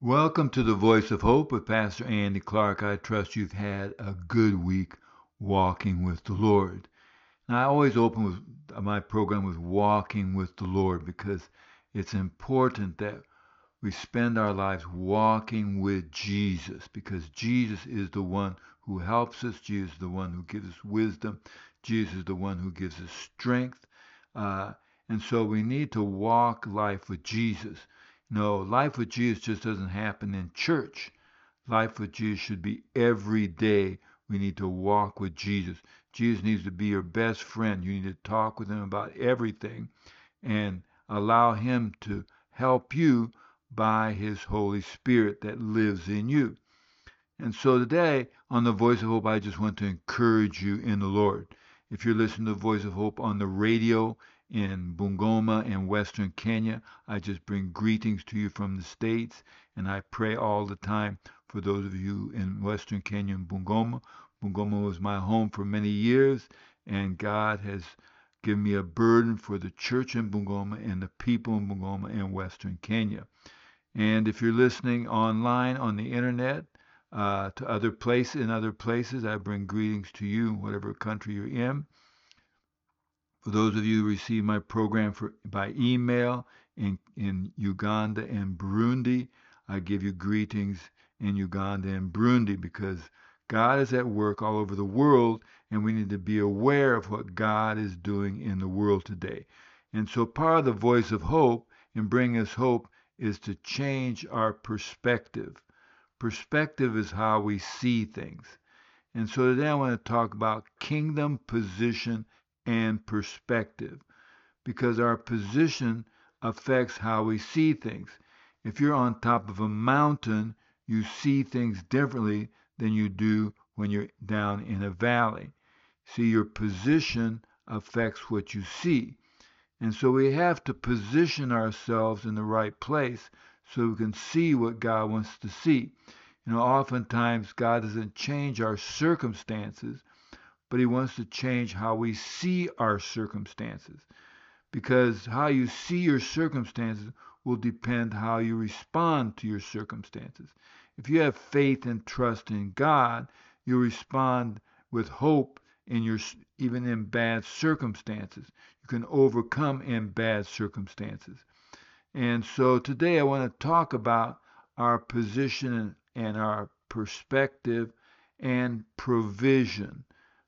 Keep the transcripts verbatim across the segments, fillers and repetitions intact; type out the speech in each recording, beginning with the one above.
Welcome to the Voice of Hope with Pastor Andy Clark. I trust you've had a good week walking with the Lord. And I always open with my program with walking with the Lord because it's important that we spend our lives walking with Jesus because Jesus is the one who helps us. Jesus is the one who gives us wisdom. Jesus is the one who gives us strength. Uh, and so we need to walk life with Jesus. No, life with Jesus just doesn't happen in church. Life with Jesus should be every day. We need to walk with Jesus. Jesus needs to be your best friend. You need to talk with him about everything and allow him to help you by his Holy Spirit that lives in you. And so today on the Voice of Hope, I just want to encourage you in the Lord. If you're listening to the Voice of Hope on the radio in Bungoma and Western Kenya, I just bring greetings to you from the States, and I pray all the time for those of you in Western Kenya and Bungoma. Bungoma was my home for many years, and God has given me a burden for the church in Bungoma and the people in Bungoma and Western Kenya. And if you're listening online on the internet, uh, to other places, in other places, I bring greetings to you, whatever country you're in. For those of you who receive my program for, by email in, in Uganda and Burundi, I give you greetings in Uganda and Burundi because God is at work all over the world, and we need to be aware of what God is doing in the world today. And so part of the Voice of Hope in bringing us hope is to change our perspective. Perspective is how we see things. And so today I want to talk about kingdom position and perspective because our position affects how we see things. If you're on top of a mountain, you see things differently than you do when you're down in a valley. See, your position affects what you see. And so we have to position ourselves in the right place so we can see what God wants to see. You know, oftentimes God doesn't change our circumstances, but he wants to change how we see our circumstances. Because how you see your circumstances will depend how you respond to your circumstances. If you have faith and trust in God, you respond with hope in your even in bad circumstances. You can overcome in bad circumstances. And so today I want to talk about our position and our perspective and provision.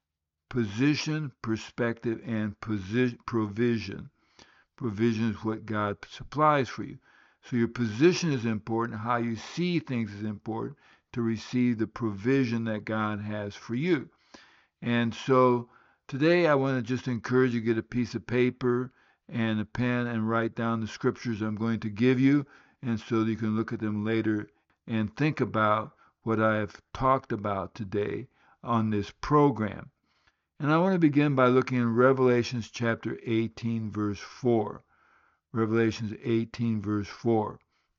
Position, perspective, and posi- provision. Provision is what God supplies for you. So your position is important. How you see things is important to receive the provision that God has for you. And so today I want to just encourage you to get a piece of paper and a pen and write down the scriptures I'm going to give you, and so that you can look at them later and think about what I have talked about today on this program. And I want to begin by looking in Revelations chapter eighteen, verse four. Revelations eighteen, verse four.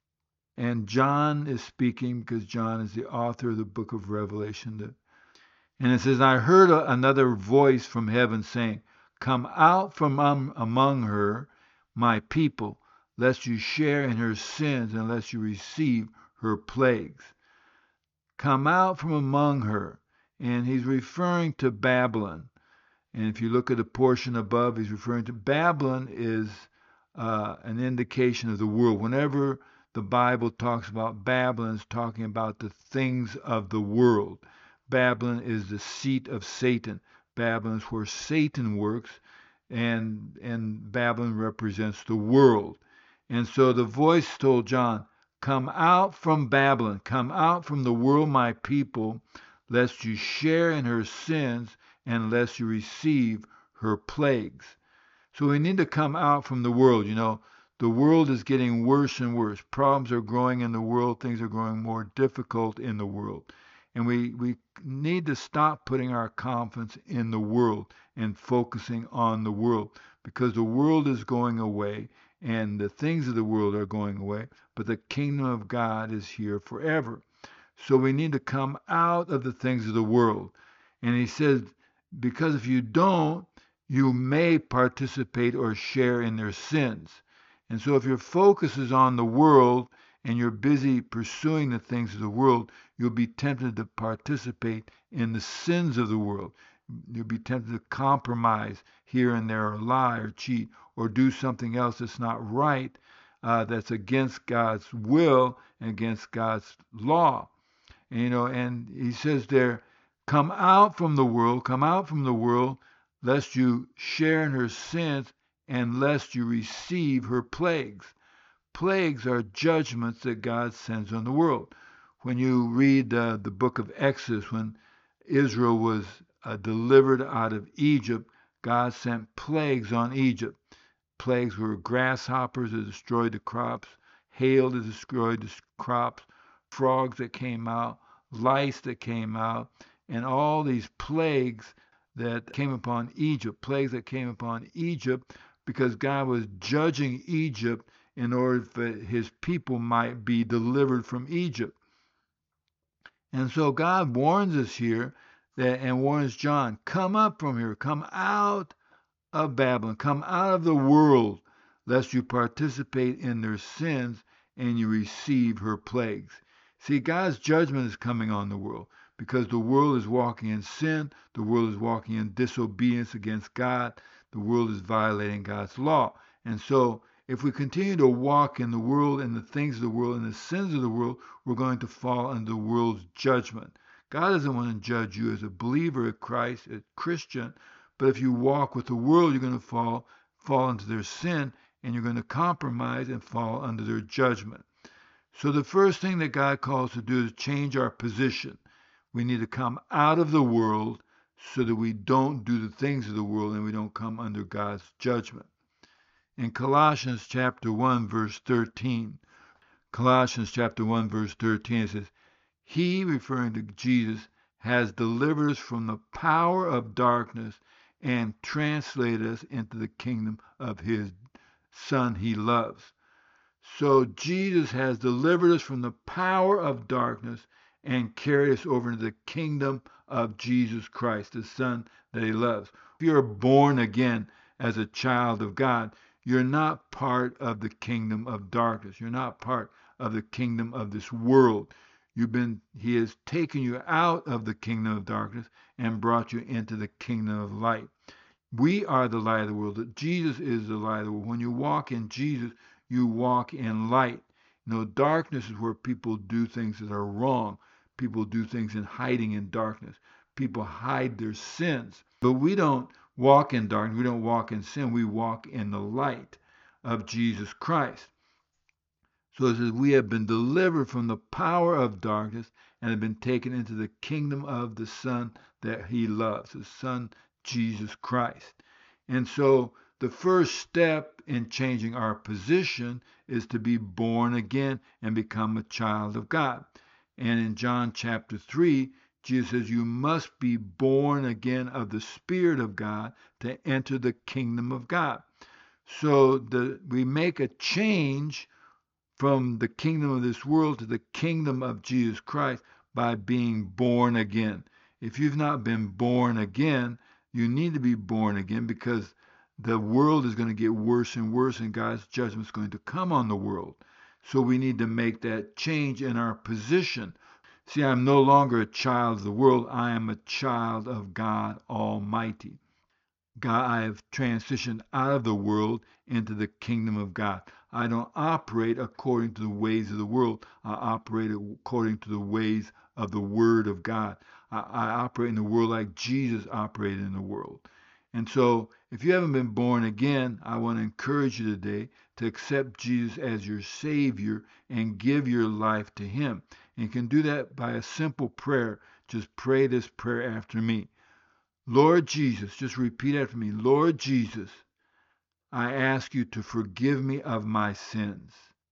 And John is speaking because John is the author of the book of Revelation. And it says, I heard another voice from heaven saying, Come out from among her, my people, lest you share in her sins and lest you receive her plagues. Come out from among her. And he's referring to Babylon. And if you look at the portion above, he's referring to Babylon is uh, an indication of the world. Whenever the Bible talks about Babylon, it's talking about the things of the world. Babylon is the seat of Satan. Babylon is where Satan works, and, and Babylon represents the world. And so the voice told John, Come out from Babylon, come out from the world, my people, lest you share in her sins and lest you receive her plagues. So we need to come out from the world. You know, the world is getting worse and worse. Problems are growing in the world. Things are growing more difficult in the world. And we, we need to stop putting our confidence in the world and focusing on the world, because the world is going away and the things of the world are going away, but the kingdom of God is here forever. So we need to come out of the things of the world. And he says, because if you don't, you may participate or share in their sins. And so if your focus is on the world and you're busy pursuing the things of the world, you'll be tempted to participate in the sins of the world. You'll be tempted to compromise here and there, or lie, or cheat, or do something else that's not right, uh, that's against God's will and against God's law. And, you know, and he says there, come out from the world, come out from the world, lest you share in her sins, and lest you receive her plagues. Plagues are judgments that God sends on the world. When you read uh, the book of Exodus, when Israel was uh, delivered out of Egypt, God sent plagues on Egypt. Plagues were grasshoppers that destroyed the crops, hail that destroyed the crops, frogs that came out, lice that came out, and all these plagues that came upon Egypt, plagues that came upon Egypt because God was judging Egypt in order that his people might be delivered from Egypt. And so God warns us here that, and warns John, come up from here, come out of Babylon, come out of the world, lest you participate in their sins and you receive her plagues. See, God's judgment is coming on the world because the world is walking in sin, the world is walking in disobedience against God, the world is violating God's law. And so if we continue to walk in the world and the things of the world and the sins of the world, we're going to fall under the world's judgment. God doesn't want to judge you as a believer of Christ, a Christian, but if you walk with the world, you're going to fall fall into their sin, and you're going to compromise and fall under their judgment. So the first thing that God calls to do is change our position. We need to come out of the world so that we don't do the things of the world and we don't come under God's judgment. In Colossians chapter one, verse thirteen, Colossians chapter one, verse thirteen, it says, He, referring to Jesus, has delivered us from the power of darkness and translated us into the kingdom of his Son he loves. So Jesus has delivered us from the power of darkness and carried us over into the kingdom of Jesus Christ, the Son that he loves. If you're born again as a child of God, you're not part of the kingdom of darkness. You're not part of the kingdom of this world. You've been, he has taken you out of the kingdom of darkness and brought you into the kingdom of light. We are the light of the world. Jesus is the light of the world. When you walk in Jesus, you walk in light. You know, darkness is where people do things that are wrong. People do things in hiding in darkness. People hide their sins. But we don't walk in darkness. We don't walk in sin. We walk in the light of Jesus Christ. So it says, we have been delivered from the power of darkness and have been taken into the kingdom of the Son that he loves, the Son, Jesus Christ. And so the first step in changing our position is to be born again and become a child of God. And in John chapter three, Jesus says, you must be born again of the Spirit of God to enter the kingdom of God. So the, we make a change from the kingdom of this world to the kingdom of Jesus Christ by being born again. If you've not been born again, you need to be born again, because the world is going to get worse and worse, and God's judgment is going to come on the world. So we need to make that change in our position. See, I'm no longer a child of the world. I am a child of God Almighty. God, I have transitioned out of the world into the kingdom of God. I don't operate according to the ways of the world. I operate according to the ways of the Word of God. I, I operate in the world like Jesus operated in the world. And so, if you haven't been born again, I want to encourage you today to accept Jesus as your Savior and give your life to him. And you can do that by a simple prayer. Just pray this prayer after me. Lord Jesus, just repeat after me. Lord Jesus, I ask you to forgive me of my sins.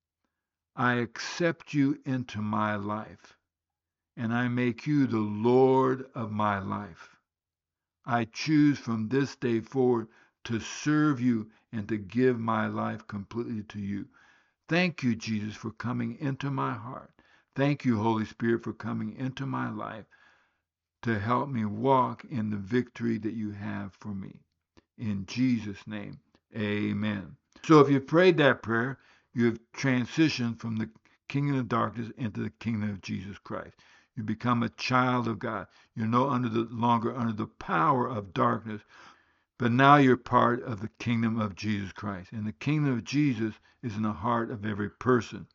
I accept you into my life, and I make you the Lord of my life. I choose from this day forward to serve you and to give my life completely to you. Thank you, Jesus, for coming into my heart. Thank you, Holy Spirit, for coming into my life to help me walk in the victory that you have for me. In Jesus' name, amen. So if you prayed that prayer, you have transitioned from the kingdom of darkness into the kingdom of Jesus Christ. You become a child of God. You're no under the, longer under the power of darkness, but now you're part of the kingdom of Jesus Christ. And the kingdom of Jesus is in the heart of every person.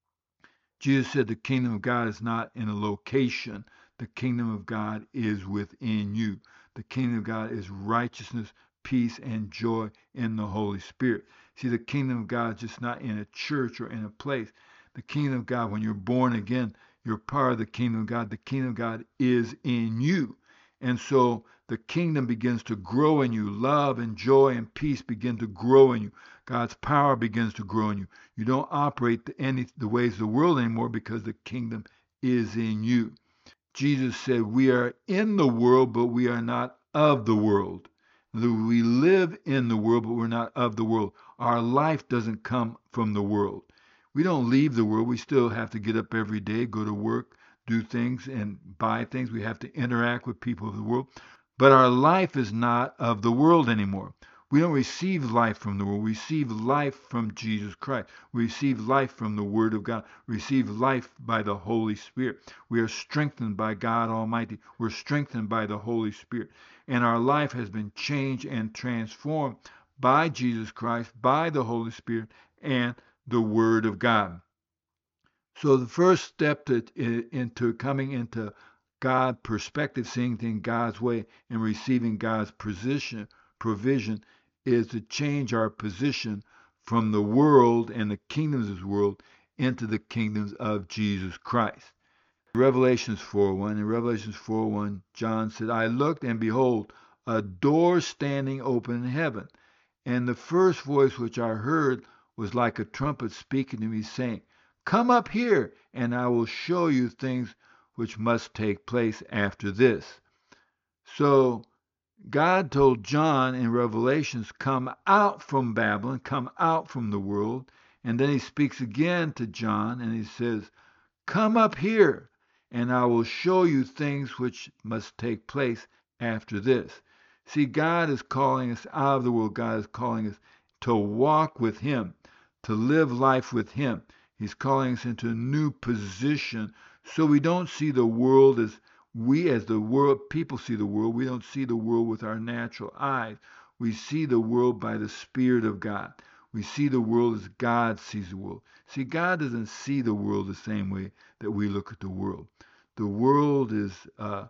Jesus said the kingdom of God is not in a location. The kingdom of God is within you. The kingdom of God is righteousness, peace, and joy in the Holy Spirit. See, the kingdom of God is just not in a church or in a place. The kingdom of God, when you're born again, you're part of the kingdom of God. The kingdom of God is in you. And so the kingdom begins to grow in you. Love and joy and peace begin to grow in you. God's power begins to grow in you. You don't operate the, any, the ways of the world anymore because the kingdom is in you. Jesus said, we are in the world, but we are not of the world. We live in the world, but we're not of the world. Our life doesn't come from the world. We don't leave the world. We still have to get up every day, go to work, do things, and buy things. We have to interact with people of the world. But our life is not of the world anymore. We don't receive life from the world. We receive life from Jesus Christ. We receive life from the Word of God. We receive life by the Holy Spirit. We are strengthened by God Almighty. We're strengthened by the Holy Spirit. And our life has been changed and transformed by Jesus Christ, by the Holy Spirit, and the Word of God. So the first step to, into coming into God's perspective, seeing things God's way, and receiving God's position, provision, is to change our position from the world and the kingdoms of this world into the kingdoms of Jesus Christ. Revelations four one. In Revelations four one, John said, I looked, and behold, a door standing open in heaven. And the first voice which I heard was like a trumpet speaking to me, saying, Come up here, and I will show you things which must take place after this. So God told John in Revelations, come out from Babylon, come out from the world. And then he speaks again to John, and he says, Come up here, and I will show you things which must take place after this. See, God is calling us out of the world. God is calling us to walk with him, to live life with him. He's calling us into a new position so we don't see the world as we, as the world, people see the world. We don't see the world with our natural eyes. We see the world by the Spirit of God. We see the world as God sees the world. See, God doesn't see the world the same way that we look at the world. The world is uh,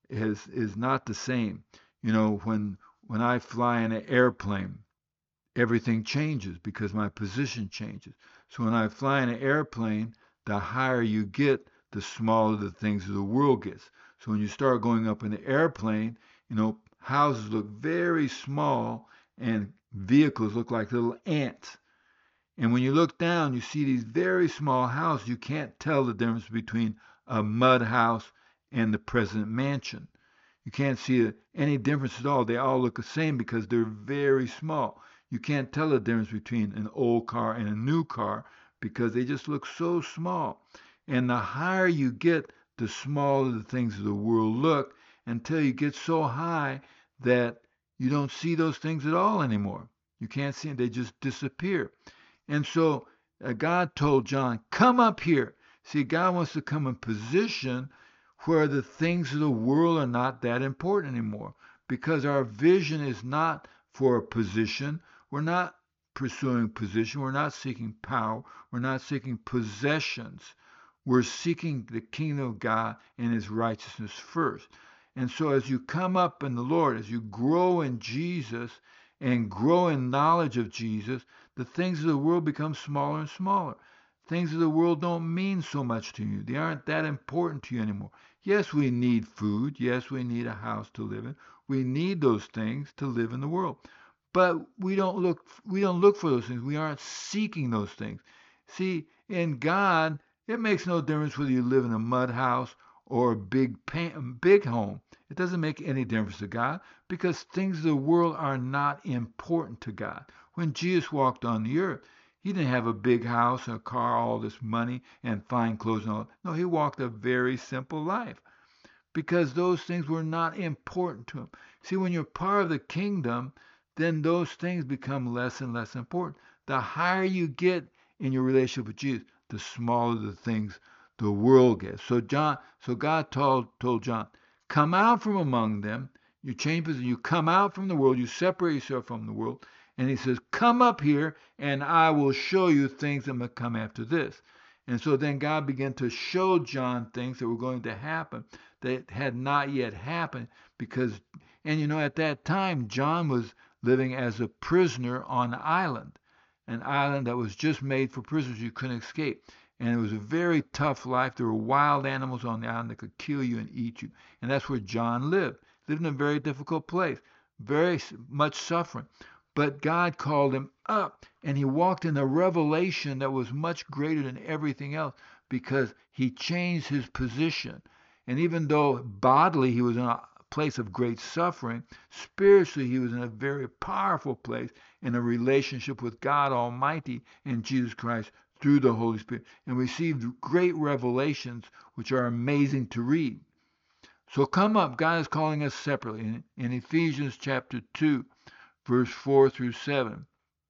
is is not the same. You know, when when I fly in an airplane, everything changes because my position changes. So when I fly in an airplane, the higher you get, the smaller the things of the world gets. So when you start going up in the airplane, you know, houses look very small and vehicles look like little ants. And when you look down, you see these very small houses. You can't tell the difference between a mud house and the president mansion. You can't see any difference at all. They all look the same because they're very small. You can't tell the difference between an old car and a new car because they just look so small. And the higher you get, the smaller the things of the world look until you get so high that you don't see those things at all anymore. You can't see them. They just disappear. And so uh, God told John, come up here. See, God wants to come in position where the things of the world are not that important anymore because our vision is not for a position. We're not pursuing position. We're not seeking power. We're not seeking possessions. We're seeking the kingdom of God and his righteousness first. And so as you come up in the Lord, as you grow in Jesus and grow in knowledge of Jesus, the things of the world become smaller and smaller. Things of the world don't mean so much to you. They aren't that important to you anymore. Yes, we need food. Yes, we need a house to live in. We need those things to live in the world. But we don't look we don't look for those things. We aren't seeking those things. See, in God, it makes no difference whether you live in a mud house or a big big home. It doesn't make any difference to God because things of the world are not important to God. When Jesus walked on the earth, he didn't have a big house, a car, all this money, and fine clothes and all. No, he walked a very simple life because those things were not important to him. See, when you're part of the kingdom, then those things become less and less important. The higher you get in your relationship with Jesus, the smaller the things the world gets. So John, so God told told John, come out from among them. You change position. You come out from the world. You separate yourself from the world. And he says, come up here, and I will show you things that will come after this. And so then God began to show John things that were going to happen that had not yet happened, because, and you know, at that time, John was living as a prisoner on an island, an island that was just made for prisoners. You couldn't escape. And it was a very tough life. There were wild animals on the island that could kill you and eat you. And that's where John lived. Lived in a very difficult place, very much suffering. But God called him up, and he walked in a revelation that was much greater than everything else, because he changed his position. And even though bodily he was in a place of great suffering, spiritually he was in a very powerful place in a relationship with God Almighty and Jesus Christ through the Holy Spirit, and received great revelations which are amazing to read. So come up. God is calling us separately. In, in Ephesians chapter two, verse four through seven.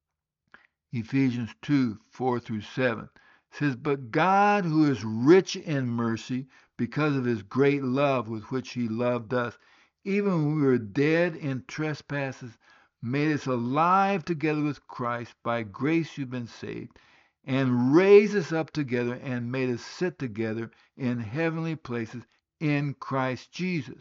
Ephesians two, four through seven says, but God, who is rich in mercy, because of his great love with which he loved us, even when we were dead in trespasses, made us alive together with Christ. By grace you've been saved, and raised us up together and made us sit together in heavenly places in Christ Jesus.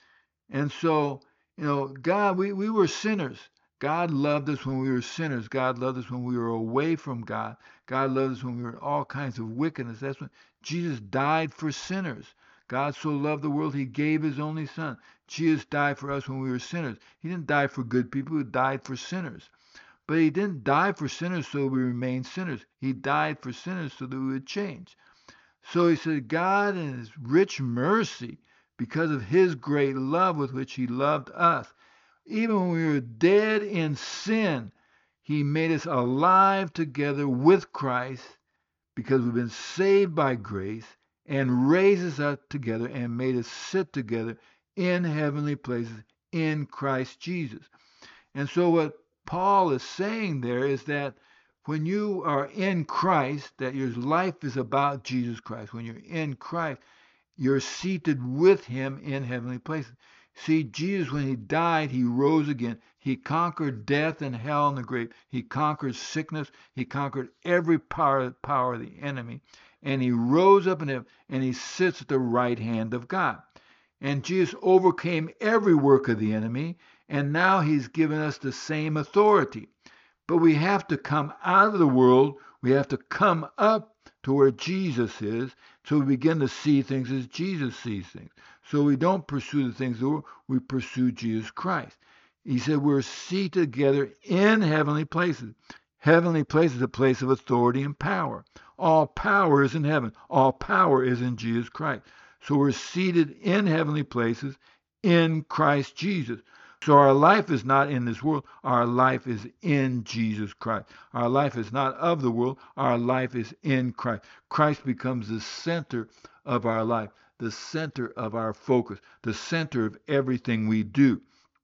And so, you know, God, we, we were sinners. God loved us when we were sinners. God loved us when we were away from God. God loved us when we were in all kinds of wickedness. That's when Jesus died for sinners. God so loved the world, he gave his only son. Jesus died for us when we were sinners. He didn't die for good people. He died for sinners. But he didn't die for sinners so we remain sinners. He died for sinners so that we would change. So he said, God in his rich mercy, because of his great love with which he loved us, even when we were dead in sin, he made us alive together with Christ, because we've been saved by grace, and raised us up together and made us sit together in heavenly places in Christ Jesus. And so what Paul is saying there is that when you are in Christ, that your life is about Jesus Christ. When you're in Christ, you're seated with him in heavenly places. See, Jesus, when he died, he rose again. He conquered death and hell and the grave. He conquered sickness. He conquered every power, power of the enemy. And he rose up in heaven, and he sits at the right hand of God. And Jesus overcame every work of the enemy, and now he's given us the same authority. But we have to come out of the world. We have to come up to where Jesus is, so we begin to see things as Jesus sees things. So we don't pursue the things of the world, we pursue Jesus Christ. He said we're seated together in heavenly places. Heavenly places is a place of authority and power. All power is in heaven. All power is in Jesus Christ. So we're seated in heavenly places in Christ Jesus. So our life is not in this world. Our life is in Jesus Christ. Our life is not of the world. Our life is in Christ. Christ becomes the center of our life, the center of our focus, the center of everything we do.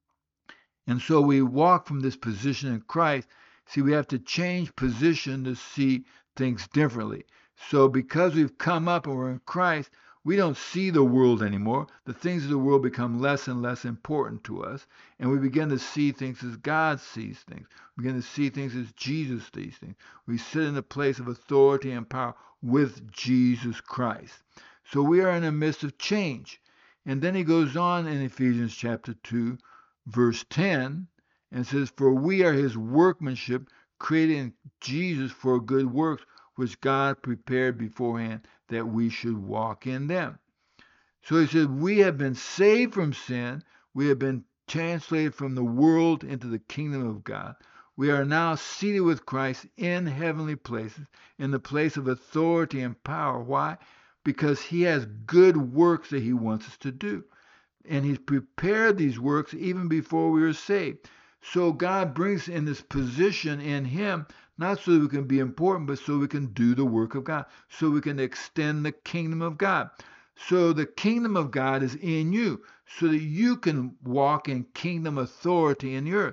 And so we walk from this position in Christ. See, we have to change position to see things differently. So because we've come up and we're in Christ, we don't see the world anymore. The things of the world become less and less important to us, and we begin to see things as God sees things. We begin to see things as Jesus sees things. We sit in a place of authority and power with Jesus Christ. So we are in the midst of change. And then he goes on in Ephesians chapter two, verse ten, and says, for we are his workmanship, created in Jesus for good works, which God prepared beforehand that we should walk in them. So he said, we have been saved from sin. We have been translated from the world into the kingdom of God. We are now seated with Christ in heavenly places, in the place of authority and power. Why? Because he has good works that he wants us to do. And he's prepared these works even before we were saved. So God brings in this position in him, not so that we can be important, but so we can do the work of God, so we can extend the kingdom of God. So the kingdom of God is in you, so that you can walk in kingdom authority in the earth.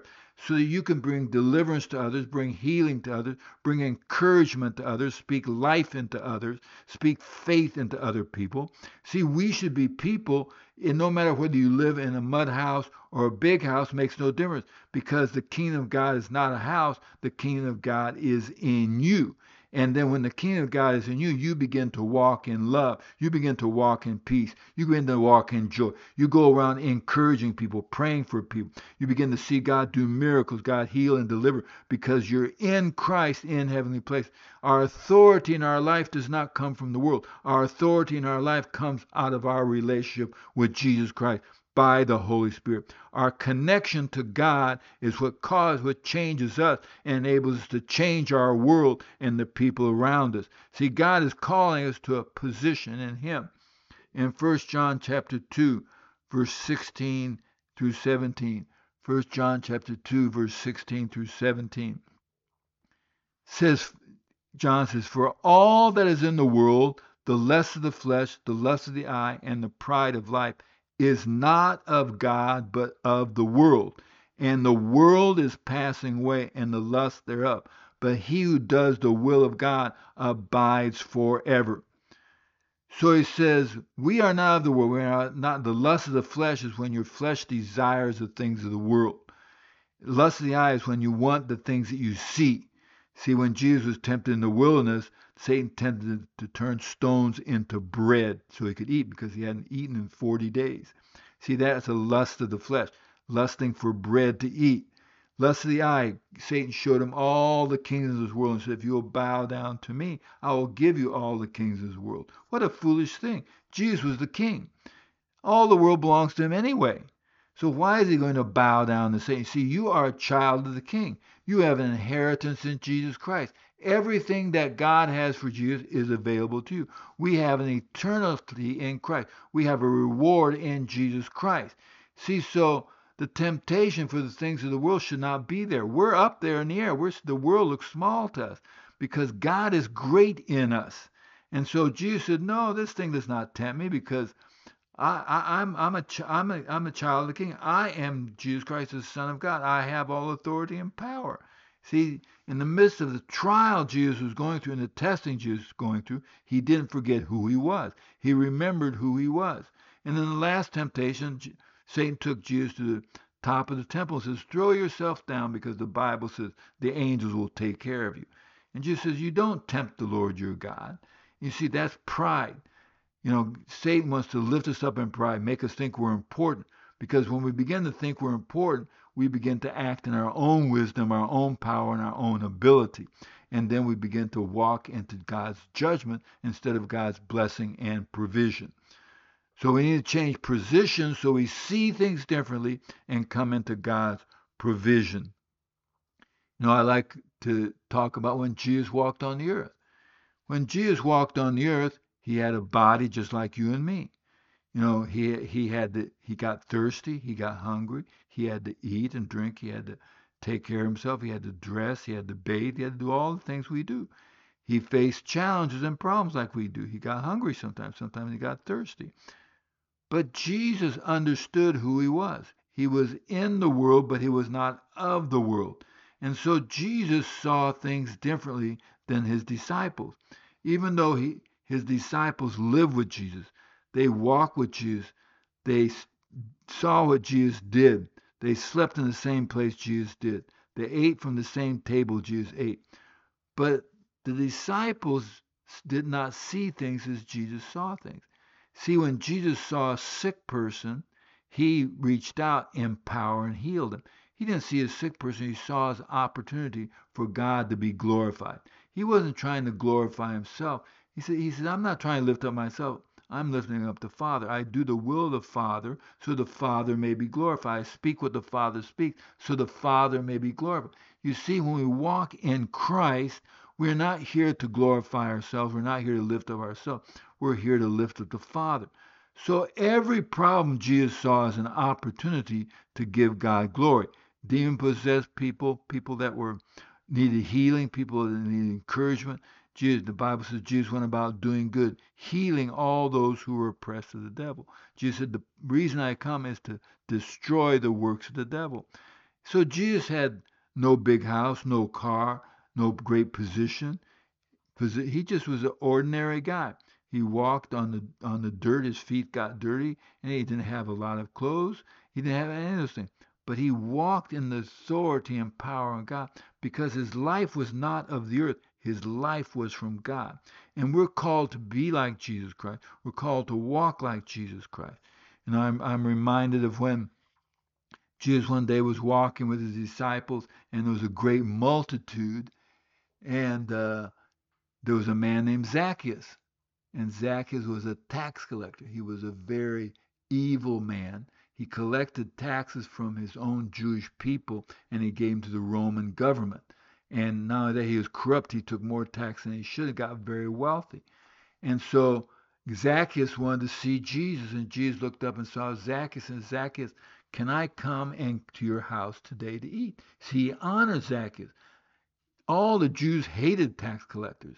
so that you can bring deliverance to others, bring healing to others, bring encouragement to others, speak life into others, speak faith into other people. See, we should be people, and no matter whether you live in a mud house or a big house, makes no difference, because the kingdom of God is not a house, the kingdom of God is in you. And then when the kingdom of God is in you, you begin to walk in love. You begin to walk in peace. You begin to walk in joy. You go around encouraging people, praying for people. You begin to see God do miracles, God heal and deliver, because you're in Christ in heavenly place. Our authority in our life does not come from the world. Our authority in our life comes out of our relationship with Jesus Christ by the Holy Spirit. Our connection to God is what causes, what changes us and enables us to change our world and the people around us. See, God is calling us to a position in Him. In First John chapter two, verse sixteen through seventeen, First John chapter two, verse sixteen through seventeen, says, John says, "For all that is in the world, the lust of the flesh, the lust of the eye, and the pride of life, is not of God, but of the world. And the world is passing away, and the lust thereof. But he who does the will of God abides forever." So he says, we are not of the world. We are not. The lust of the flesh is when your flesh desires the things of the world. The lust of the eye is when you want the things that you see. See, when Jesus was tempted in the wilderness, Satan tempted to turn stones into bread so he could eat, because he hadn't eaten in forty days. See, that's a lust of the flesh, lusting for bread to eat. Lust of the eye, Satan showed him all the kingdoms of this world and said, if you will bow down to me, I will give you all the kingdoms of this world. What a foolish thing. Jesus was the king. All the world belongs to him anyway. So why is he going to bow down to Satan? See, you are a child of the king. You have an inheritance in Jesus Christ. Everything that God has for Jesus is available to you. We have an eternity in Christ. We have a reward in Jesus Christ. See, so the temptation for the things of the world should not be there. We're up there in the air. We're, the world looks small to us because God is great in us. And so Jesus said, no, this thing does not tempt me, because I, I, I'm, I'm, a, I'm, a, I'm a child of the King. I am Jesus Christ, the Son of God. I have all authority and power. See, in the midst of the trial Jesus was going through and the testing Jesus was going through, he didn't forget who he was. He remembered who he was. And in the last temptation, Satan took Jesus to the top of the temple and says, throw yourself down, because the Bible says the angels will take care of you. And Jesus says, you don't tempt the Lord your God. You see, that's pride. You know, Satan wants to lift us up in pride, make us think we're important, because when we begin to think we're important, we begin to act in our own wisdom, our own power, and our own ability. And then we begin to walk into God's judgment instead of God's blessing and provision. So we need to change position so we see things differently and come into God's provision. You know, I like to talk about when Jesus walked on the earth. When Jesus walked on the earth, he had a body just like you and me. You know, he he had to, he got thirsty, he got hungry, he had to eat and drink, he had to take care of himself, he had to dress, he had to bathe, he had to do all the things we do. He faced challenges and problems like we do. He got hungry sometimes, sometimes he got thirsty. But Jesus understood who he was. He was in the world, but he was not of the world. And so Jesus saw things differently than his disciples. Even though he, his disciples lived with Jesus, they walked with Jesus, they saw what Jesus did, they slept in the same place Jesus did, they ate from the same table Jesus ate. But the disciples did not see things as Jesus saw things. See, when Jesus saw a sick person, he reached out in power and healed him. He didn't see a sick person. He saw his opportunity for God to be glorified. He wasn't trying to glorify himself. He said, he said, I'm not trying to lift up myself. I'm lifting up the Father. I do the will of the Father so the Father may be glorified. I speak what the Father speaks so the Father may be glorified. You see, when we walk in Christ, we're not here to glorify ourselves. We're not here to lift up ourselves. We're here to lift up the Father. So every problem Jesus saw as an opportunity to give God glory. Demon-possessed people, people that were needed healing, people that needed encouragement. Jesus, the Bible says Jesus went about doing good, healing all those who were oppressed of the devil. Jesus said, the reason I come is to destroy the works of the devil. So Jesus had no big house, no car, no great position. He just was an ordinary guy. He walked on the on the dirt. His feet got dirty, and he didn't have a lot of clothes. He didn't have any of those things. But he walked in the authority and power of God because his life was not of the earth. His life was from God. And we're called to be like Jesus Christ. We're called to walk like Jesus Christ. And I'm I'm reminded of when Jesus one day was walking with his disciples, and there was a great multitude, and uh, there was a man named Zacchaeus. And Zacchaeus was a tax collector. He was a very evil man. He collected taxes from his own Jewish people and he gave them to the Roman government. And not only that, he was corrupt. He took more tax than he should have, got very wealthy. And so Zacchaeus wanted to see Jesus, and Jesus looked up and saw Zacchaeus, and Zacchaeus, can I come and to your house today to eat? See, he honored Zacchaeus. All the Jews hated tax collectors.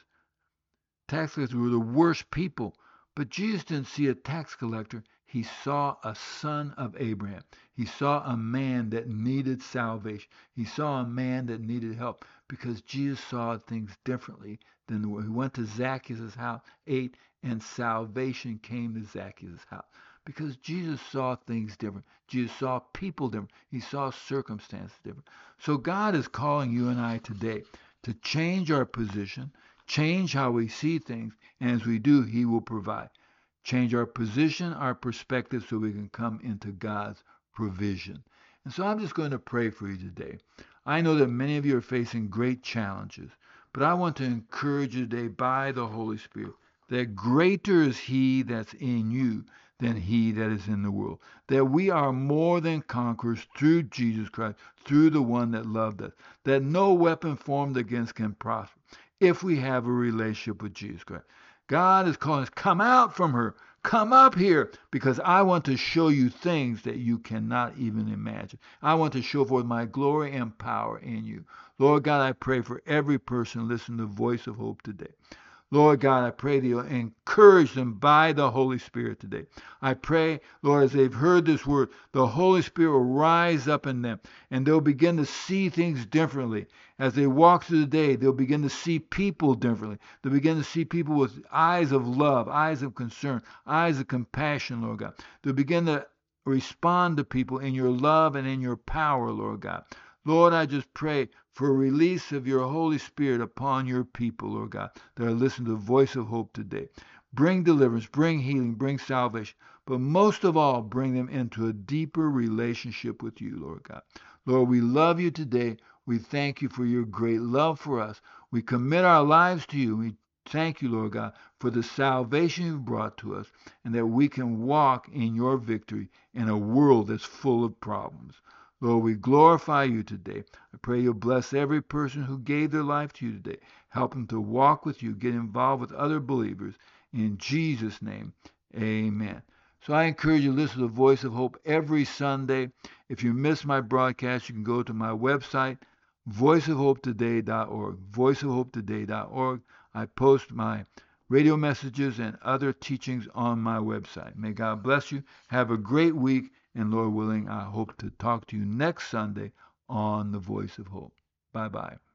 Tax collectors were the worst people. But Jesus didn't see a tax collector. He saw a son of Abraham. He saw a man that needed salvation. He saw a man that needed help because Jesus saw things differently than the world. He went to Zacchaeus' house, ate, and salvation came to Zacchaeus' house. Because Jesus saw things different. Jesus saw people different. He saw circumstances different. So God is calling you and I today to change our position, change how we see things, and as we do, He will provide. Change our position, our perspective, so we can come into God's provision. And so I'm just going to pray for you today. I know that many of you are facing great challenges, but I want to encourage you today by the Holy Spirit that greater is He that's in you than he that is in the world. That we are more than conquerors through Jesus Christ, through the one that loved us. That no weapon formed against can prosper if we have a relationship with Jesus Christ. God is calling us, come out from her. Come up here because I want to show you things that you cannot even imagine. I want to show forth my glory and power in you. Lord God, I pray for every person listening to the Voice of Hope today. Lord God, I pray that you'll encourage them by the Holy Spirit today. I pray, Lord, as they've heard this word, the Holy Spirit will rise up in them and they'll begin to see things differently. As they walk through the day, they'll begin to see people differently. They'll begin to see people with eyes of love, eyes of concern, eyes of compassion, Lord God. They'll begin to respond to people in your love and in your power, Lord God. Lord, I just pray for a release of your Holy Spirit upon your people, Lord God, that are listening to the Voice of Hope today. Bring deliverance, bring healing, bring salvation, but most of all, bring them into a deeper relationship with you, Lord God. Lord, we love you today. We thank you for your great love for us. We commit our lives to you. We thank you, Lord God, for the salvation you've brought to us and that we can walk in your victory in a world that's full of problems. Lord, we glorify you today. I pray you'll bless every person who gave their life to you today. Help them to walk with you, get involved with other believers. In Jesus' name, amen. So I encourage you to listen to the Voice of Hope every Sunday. If you miss my broadcast, you can go to my website, voice of hope today dot org, voice of hope today dot org. I post my radio messages and other teachings on my website. May God bless you. Have a great week. And Lord willing, I hope to talk to you next Sunday on the Voice of Hope. Bye-bye.